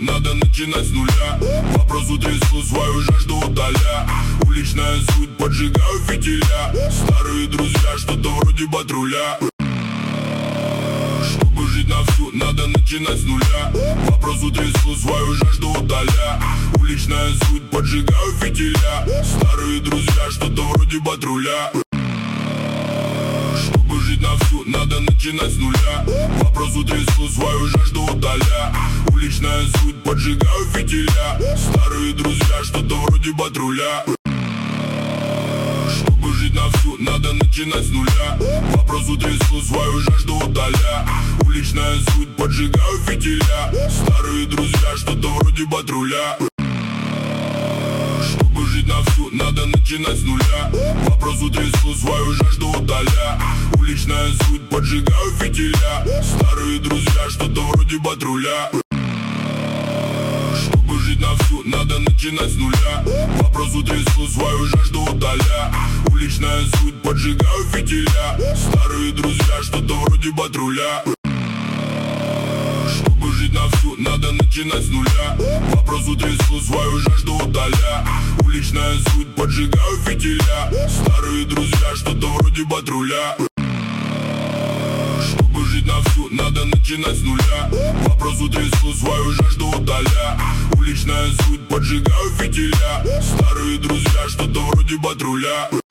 надо начинать с нуля. Вопрос утрясу свою жажду удаля. Уличная суть, поджигаю фитиля. Старые друзья, что-то вроде патруля. Чтобы жить на всю, надо начинать с нуля. Вопрос утрясу свою жажду удаля. Уличная суть, поджигаю фитиля. Старые друзья, что-то вроде патруля. Чтобы жить на всю, надо начинать с нуля. Вопрос утрясу свою жажду удаля. Уличная суть, поджигаю фитиля. Старые друзья, что-то вроде патруля. Чтобы жить на всю, надо начинать с нуля. Вопрос утрясу свою жажду удаля. Уличная суть, поджигаю фитиля. Старые друзья, что-то вроде патруля. Чтобы жить на всю, надо начинать с нуля. Вопрос утрясу свою жажду удаля. Уличная суть, поджигаю фитиля. Старые друзья, что-то вроде патруля. Чтобы жить на всю, надо начинать с нуля. Вопрос утрясу свою жажду удаля. Уличная суть, поджигаю фитиля. Старые друзья, что-то вроде патруля. Чтобы жить на всю, надо начинать с нуля. Вопрос утрясу свою жажду удаля. Уличная суть, поджигаю фитиля. Старые друзья, что-то вроде патруля. Чтобы жить на всю, надо начинать с нуля. Вопрос утрясу свою жажду удаля. Уличная суть, поджигаю фитиля. Старые друзья, что-то вроде патруля.